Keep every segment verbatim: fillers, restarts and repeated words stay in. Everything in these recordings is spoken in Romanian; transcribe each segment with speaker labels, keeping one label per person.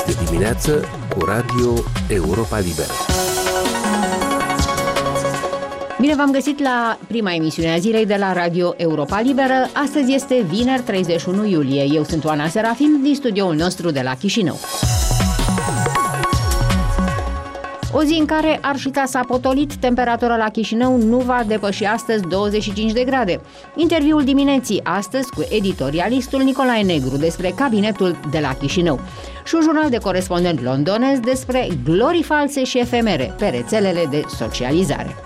Speaker 1: Este dimineață cu Radio Europa Liberă.
Speaker 2: Bine v-am găsit la prima emisiune a zilei de la Radio Europa Liberă. Astăzi este vineri, treizeci și unu iulie. Eu sunt Oana Serafim din studioul nostru de la Chișinău. O zi în care arșița s-a potolit, temperatura la Chișinău nu va depăși astăzi douăzeci și cinci de grade. Interviul dimineții astăzi cu editorialistul Nicolae Negru despre cabinetul de la Chișinău și un jurnal de corespondent londonez despre glorii false și efemere pe rețelele de socializare.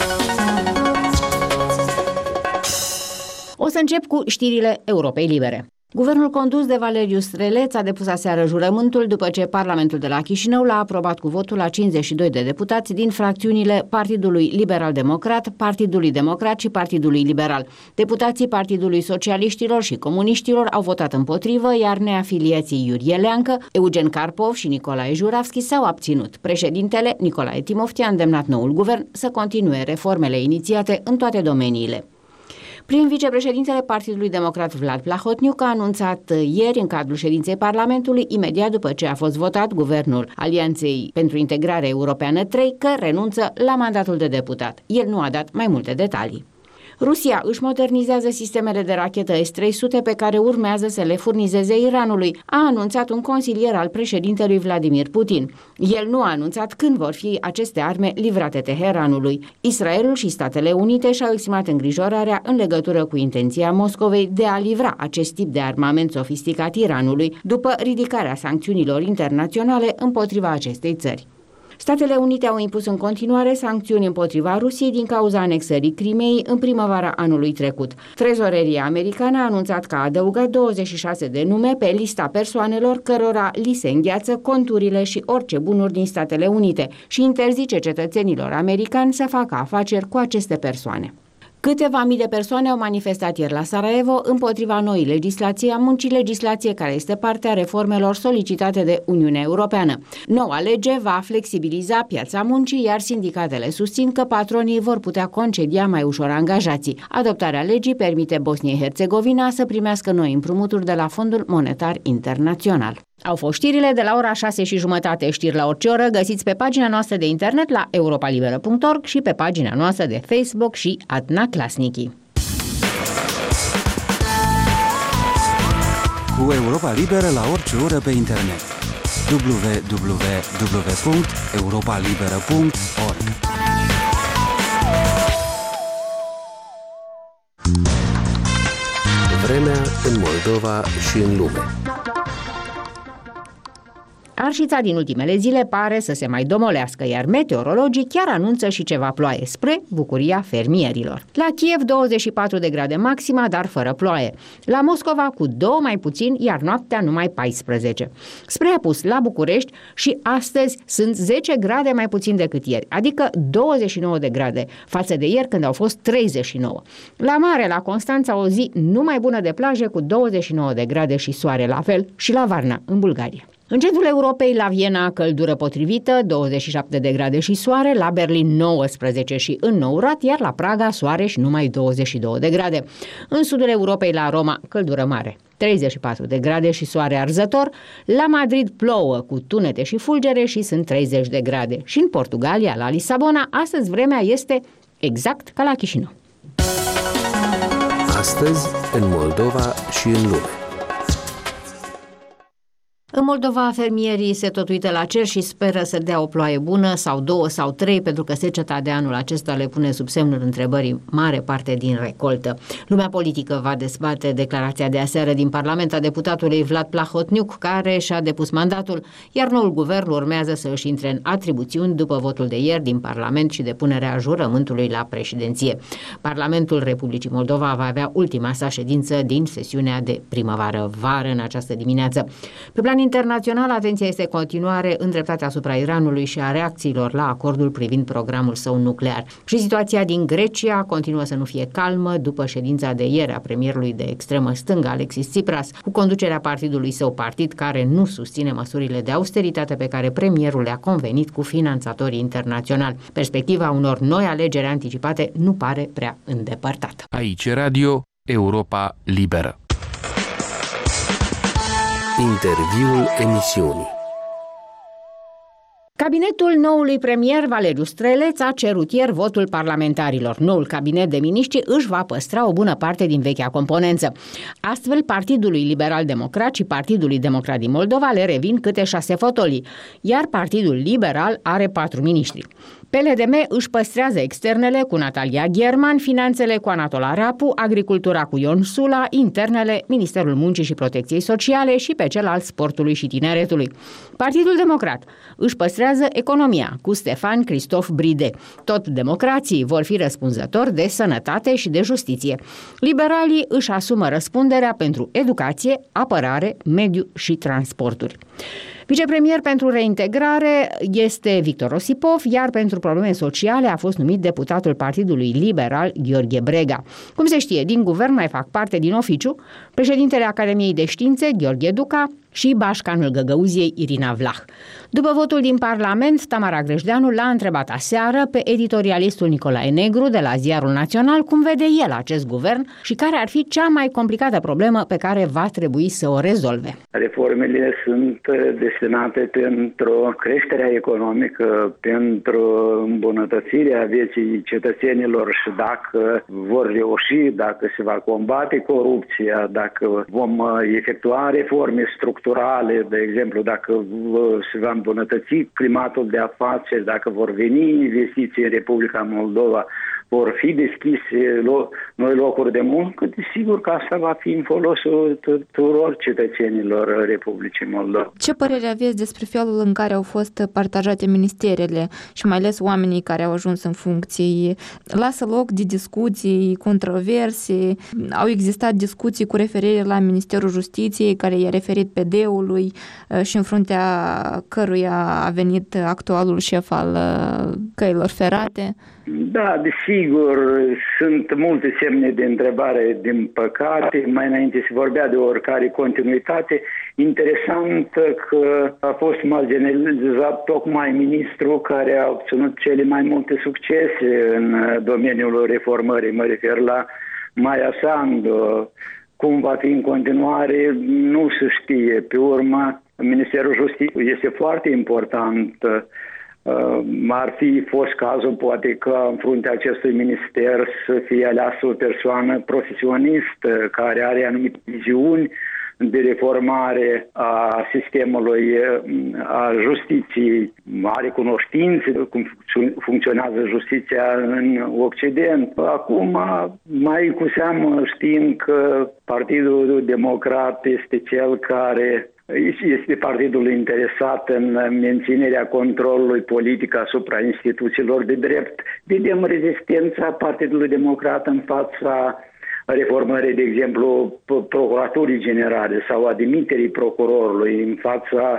Speaker 2: O să încep cu știrile Europei Libere. Guvernul condus de Valeriu Streleț a depus aseară jurământul după ce Parlamentul de la Chișinău l-a aprobat cu votul la cincizeci și doi de deputați din fracțiunile Partidului Liberal-Democrat, Partidului Democrat și Partidului Liberal. Deputații Partidului Socialiștilor și Comuniștilor au votat împotrivă, iar neafiliații Iurie Leancă, Eugen Karpov și Nicolae Juravski s-au abținut. Președintele Nicolae Timofti a îndemnat noul guvern să continue reformele inițiate în toate domeniile. Prin vicepreședintele Partidului Democrat Vlad Plahotniuc a anunțat ieri în cadrul ședinței Parlamentului, imediat după ce a fost votat guvernul Alianței pentru Integrare Europeană trei, că renunță la mandatul de deputat. El nu a dat mai multe detalii. Rusia își modernizează sistemele de rachetă S trei sute pe care urmează să le furnizeze Iranului, a anunțat un consilier al președintelui Vladimir Putin. El nu a anunțat când vor fi aceste arme livrate Teheranului. Israelul și Statele Unite și-au exprimat îngrijorarea în legătură cu intenția Moscovei de a livra acest tip de armament sofisticat Iranului după ridicarea sancțiunilor internaționale împotriva acestei țări. Statele Unite au impus în continuare sancțiuni împotriva Rusiei din cauza anexării Crimeei în primăvara anului trecut. Trezoreria americană a anunțat că a adăugat douăzeci și șase de nume pe lista persoanelor cărora li se îngheață conturile și orice bunuri din Statele Unite și interzice cetățenilor americani să facă afaceri cu aceste persoane. Câteva mii de persoane au manifestat ieri la Sarajevo împotriva noii legislații a muncii, legislație care este parte a reformelor solicitate de Uniunea Europeană. Noua lege va flexibiliza piața muncii, iar sindicatele susțin că patronii vor putea concedia mai ușor angajații. Adoptarea legii permite Bosniei-Herțegovina să primească noi împrumuturi de la Fondul Monetar Internațional. Au fost știrile de la ora șase și jumătate, știri la orice oră, găsiți pe pagina noastră de internet la europalibera punct org și pe pagina noastră de Facebook și Adna Klasnici.
Speaker 3: Cu Europa Liberă la orice oră pe internet. w w w punct europa liberă punct org.
Speaker 1: Vremea în Moldova și în lume.
Speaker 2: Arșița din ultimele zile pare să se mai domolească, iar meteorologii chiar anunță și ceva ploaie, spre bucuria fermierilor. La Kiev douăzeci și patru de grade maxima, dar fără ploaie. La Moscova cu două mai puțin, iar noaptea numai paisprezece. Spre apus, la București și astăzi sunt zece grade mai puțin decât ieri, adică douăzeci și nouă de grade, față de ieri când au fost treizeci și nouă. La mare, la Constanța, o zi numai bună de plajă cu douăzeci și nouă de grade și soare, la fel și la Varna, în Bulgaria. În centrul Europei, la Viena, căldură potrivită, douăzeci și șapte de grade și soare, la Berlin nouăsprezece și înnourat, iar la Praga soare și numai douăzeci și două de grade. În sudul Europei, la Roma, căldură mare, treizeci și patru de grade și soare arzător, la Madrid plouă cu tunete și fulgere și sunt treizeci de grade. Și în Portugalia, la Lisabona, astăzi vremea este exact ca la Chișinău.
Speaker 1: Astăzi, în Moldova și în lume.
Speaker 2: În Moldova, fermierii se tot uită la cer și speră să dea o ploaie bună sau două sau trei, pentru că seceta de anul acesta le pune sub semnul întrebării mare parte din recoltă. Lumea politică va dezbate declarația de aseară din Parlament a deputatului Vlad Plahotniuc, care și-a depus mandatul, iar noul guvern urmează să își intre în atribuțiuni după votul de ieri din Parlament și depunerea jurământului la președinție. Parlamentul Republicii Moldova va avea ultima sa ședință din sesiunea de primăvară-vară în această dimineață. Pe plan internațional, atenția este continuare îndreptată asupra Iranului și a reacțiilor la acordul privind programul său nuclear. Și situația din Grecia continuă să nu fie calmă după ședința de ieri a premierului de extremă stângă Alexis Tsipras, cu conducerea partidului său, partid care nu susține măsurile de austeritate pe care premierul le-a convenit cu finanțatorii internaționali. Perspectiva unor noi alegeri anticipate nu pare prea îndepărtată.
Speaker 1: Aici Radio Europa Liberă. Interviul emisiunii.
Speaker 2: Cabinetul noului premier Valeriu Streleț a cerut ieri votul parlamentarilor. Noul cabinet de miniștri își va păstra o bună parte din vechea componență. Astfel, Partidului Liberal Democrat și Partidului Democrat din Moldova le revin câte șase fotolii, iar Partidul Liberal are patru miniștri. P L D M își păstrează externele cu Natalia Gherman, finanțele cu Anatol Arapu, agricultura cu Ion Sula, internele, Ministerul Muncii și Protecției Sociale și pe cel al sportului și tineretului. Partidul Democrat își păstrează economia cu Stefan Cristof Bride. Tot democrații vor fi răspunzători de sănătate și de justiție. Liberalii își asumă răspunderea pentru educație, apărare, mediu și transporturi. Vicepremier pentru reintegrare este Victor Osipov, iar pentru probleme sociale a fost numit deputatul Partidului Liberal Gheorghe Brega. Cum se știe, din guvern mai fac parte din oficiu președintele Academiei de Științe Gheorghe Duca și bașcanul Găgăuziei Irina Vlah. După votul din Parlament, Tamara Grejdeanu l-a întrebat aseară pe editorialistul Nicolae Negru de la Ziarul Național cum vede el acest guvern și care ar fi cea mai complicată problemă pe care va trebui să o rezolve.
Speaker 4: Reformele sunt destinate pentru creșterea economică, pentru îmbunătățirea vieții cetățenilor și dacă vor reuși, dacă se va combate corupția, dacă vom efectua reforme structurale, de exemplu, dacă se va îmbunătăți climatul de afaceri, dacă vor veni investiții în Republica Moldova, vor fi deschise noi locuri de muncă, desigur că asta va fi în folosul tuturor cetățenilor Republicii Moldova.
Speaker 5: Ce părere aveți despre felul în care au fost partajate ministerele și mai ales oamenii care au ajuns în funcții? Lasă loc de discuții, controverse, au existat discuții cu referire la Ministerul Justiției, care i-a referit P D-ului și în fruntea căruia a venit actualul șef al căilor ferate.
Speaker 4: Da, desigur, sunt multe semne de întrebare, din păcate. Mai înainte se vorbea de oricare continuitate. Interesant că a fost marginalizat tocmai ministrul care a obținut cele mai multe succese în domeniul reformării. Mă refer la Maia Sandu. Cum va fi în continuare, nu se știe. Pe urmă, Ministerul Justiției este foarte important. Uh, ar fi fost cazul poate că în fruntea acestui minister să fie aleasă o persoană profesionistă care are anumite viziuni de reformare a sistemului, a justiției, are cunoștințe cum funcționează justiția în Occident. Acum, mai cu seamă știm că Partidul Democrat este cel care este partidul interesat în menținerea controlului politic asupra instituțiilor de drept. Vedem rezistența Partidului Democrat în fața reformării, de exemplu, Procuraturii Generale sau a demiterii procurorului, în fața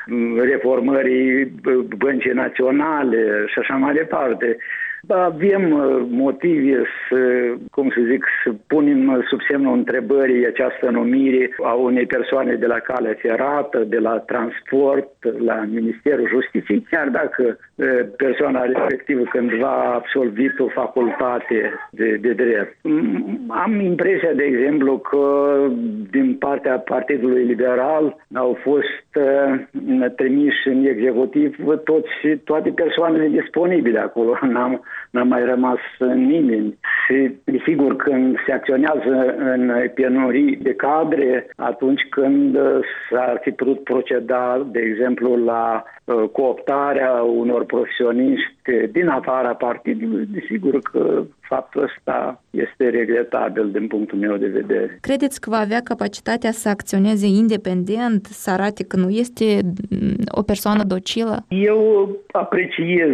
Speaker 4: reformării Băncii Naționale și așa mai departe. Avem motive să, cum să zic, să punem sub semnul întrebării această numire a unei persoane de la calea ferată, de la transport, la Ministerul Justiției, chiar dacă persoana respectivă cândva a absolvit o facultate de, de drept. Am impresia, de exemplu, că din partea Partidului Liberal au fost trimiși în executiv toți, toate persoanele disponibile acolo. N-am n-a mai rămas nimeni. Și, desigur, când se acționează în penurii de cadre, atunci când s-ar fi putut proceda, de exemplu, la cooptarea unor profesioniști din afara partidului, desigur că faptul ăsta este regretabil din punctul meu de vedere.
Speaker 5: Credeți că va avea capacitatea să acționeze independent, să arate că nu este o persoană docilă?
Speaker 4: Eu apreciez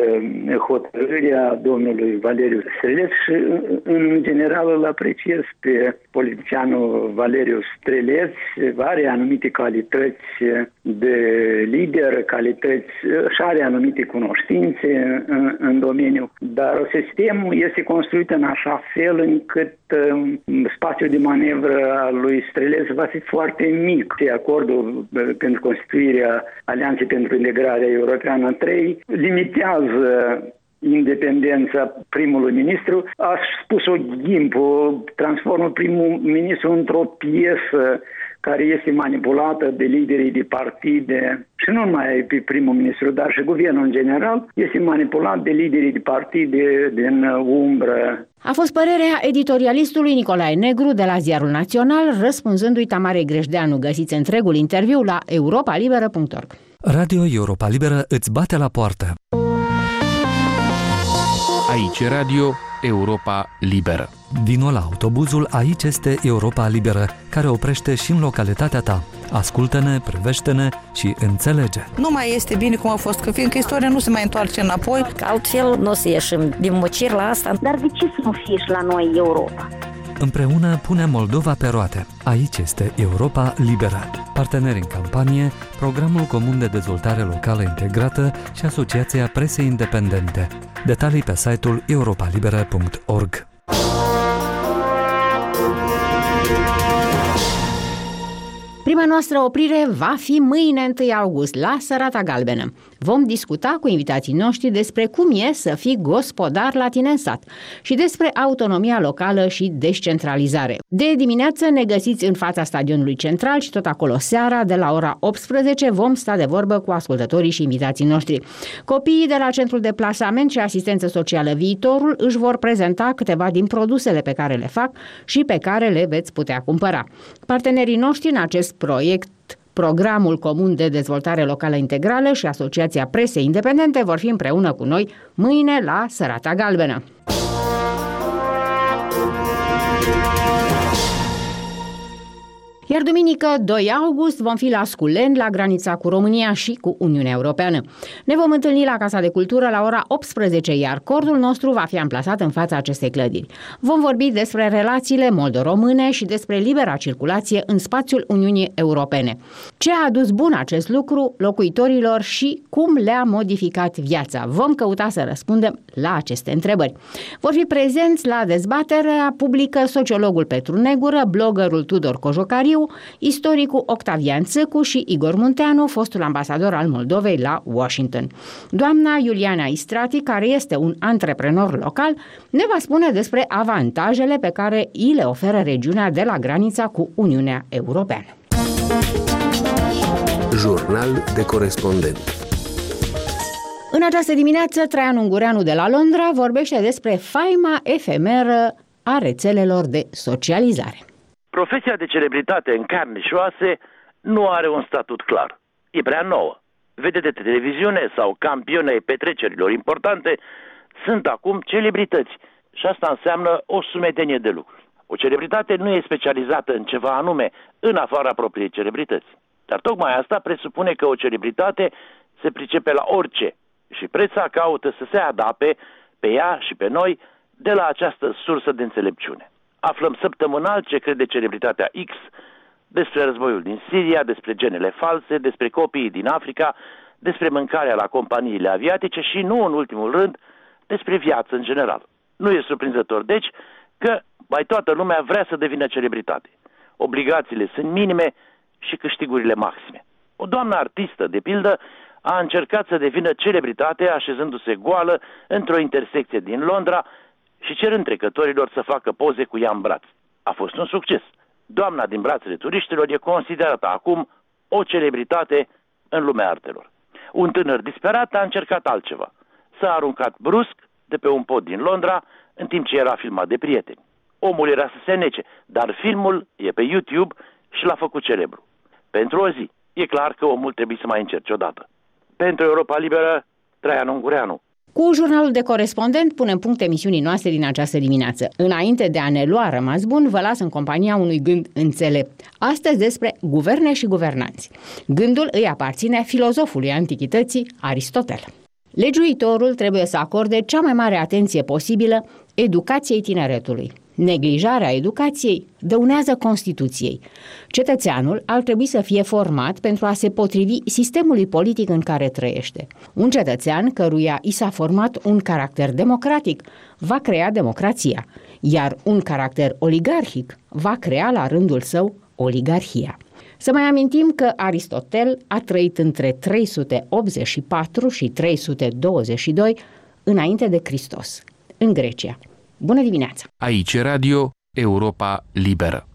Speaker 4: hotărârea domnului Valeriu Streleț și în general îl apreciez pe politicianul Valeriu Streleț. Are anumite calități de lider, calități și are anumite cunoștințe în, în domeniu, dar sistemul este construit în așa fel încât uh, spațiul de manevră al lui Streleț va fi foarte mic. Acordul uh, pentru constituirea Alianței pentru Integrarea Europeană trei limitează independența primului ministru. A spus-o Ghimpu, transformă primul ministru într-o piesă care este manipulată de liderii de partide și nu numai pe primul ministru, dar și guvernul în general, este manipulat de liderii de partide din umbră.
Speaker 2: A fost părerea editorialistului Nicolae Negru de la Ziarul Național, răspunzându-i Tamarei Greșdeanu. Găsiți întregul interviu la europa liberă punct org.
Speaker 3: Radio Europa Liberă îți bate la poartă.
Speaker 1: Aici Radio Europa Liberă.
Speaker 3: Vino la autobuzul Aici este Europa Liberă, care oprește și în localitatea ta. Ascultă-ne, privește-ne și înțelege.
Speaker 6: Nu mai este bine cum a fost, că fiindcă istoria nu se mai întoarce înapoi.
Speaker 7: Altfel nu o să ieșim din mucir la asta.
Speaker 8: Dar de ce să nu fie și la noi Europa?
Speaker 3: Împreună punem Moldova pe roate. Aici este Europa Liberă. Parteneri în campanie, Programul Comun de Dezvoltare Locală Integrată și Asociația Presei Independente. Detalii pe site-ul europa liberă punct org.
Speaker 2: Prima noastră oprire va fi mâine întâi august la Sărata Galbenă. Vom discuta cu invitații noștri despre cum e să fii gospodar la tine în sat și despre autonomia locală și descentralizare. De dimineață ne găsiți în fața stadionului central și tot acolo seara, de la ora optsprezece, vom sta de vorbă cu ascultătorii și invitații noștri. Copiii de la Centrul de Plasament și Asistență Socială Viitorul își vor prezenta câteva din produsele pe care le fac și pe care le veți putea cumpăra. Partenerii noștri în acest proiect, Programul Comun de Dezvoltare Locală Integrală și Asociația Presei Independente, vor fi împreună cu noi mâine la Sărata Galbenă. Iar duminică, doi august, vom fi la Sculeni, la granița cu România și cu Uniunea Europeană. Ne vom întâlni la Casa de Cultură la ora optsprezece, iar cordul nostru va fi amplasat în fața acestei clădiri. Vom vorbi despre relațiile moldo-române și despre libera circulație în spațiul Uniunii Europene. Ce a adus bun acest lucru locuitorilor și cum le-a modificat viața? Vom căuta să răspundem la aceste întrebări. Vor fi prezenți la dezbaterea publică sociologul Petru Negură, bloggerul Tudor Cojocariu, istoricul Octavian Țâcu și Igor Munteanu, fostul ambasador al Moldovei la Washington. Doamna Iuliana Istrati, care este un antreprenor local, ne va spune despre avantajele pe care îi le oferă regiunea de la granița cu Uniunea Europeană.
Speaker 1: Jurnal de corespondent.
Speaker 2: În această dimineață, Traian Ungureanu de la Londra vorbește despre faima efemeră a rețelelor de socializare.
Speaker 9: Profesia de celebritate în carne și oase nu are un statut clar. E prea nouă. Vedete de televiziune sau campioni ai petrecerilor importante sunt acum celebrități și asta înseamnă o sumedenie de lucruri. O celebritate nu e specializată în ceva anume în afara propriei celebrități. Dar tocmai asta presupune că o celebritate se pricepe la orice și preța caută să se adapte pe ea și pe noi de la această sursă de înțelepciune. Aflăm săptămânal ce crede celebritatea X despre războiul din Siria, despre genele false, despre copiii din Africa, despre mâncarea la companiile aviatice și, nu în ultimul rând, despre viață în general. Nu e surprinzător, deci, că mai toată lumea vrea să devină celebritate. Obligațiile sunt minime și câștigurile maxime. O doamnă artistă, de pildă, a încercat să devină celebritate așezându-se goală într-o intersecție din Londra și cerând trecătorilor să facă poze cu ea în braț. A fost un succes. Doamna din brațele turiștilor e considerată acum o celebritate în lumea artelor. Un tânăr disperat a încercat altceva. S-a aruncat brusc de pe un pod din Londra în timp ce era filmat de prieteni. Omul era să se nece, dar filmul e pe YouTube și l-a făcut celebru. Pentru o zi, e clar că omul trebuie să mai încerce odată. Pentru Europa Liberă, Traian Ungureanu.
Speaker 2: Cu jurnalul de corespondent punem punct emisiunii noastre din această dimineață. Înainte de a ne lua rămas bun, vă las în compania unui gând înțelept. Astăzi despre guverne și guvernanți. Gândul îi aparține filozofului antichității Aristotel. Legiuitorul trebuie să acorde cea mai mare atenție posibilă educației tineretului. Neglijarea educației dăunează Constituției. Cetățeanul ar trebui să fie format pentru a se potrivi sistemului politic în care trăiește. Un cetățean căruia i s-a format un caracter democratic va crea democrația, iar un caracter oligarhic va crea la rândul său oligarhia. Să mai amintim că Aristotel a trăit între trei sute optzeci și patru și trei sute douăzeci și doi înainte de Hristos, în Grecia. Bună dimineața!
Speaker 1: Aici Radio Europa Liberă.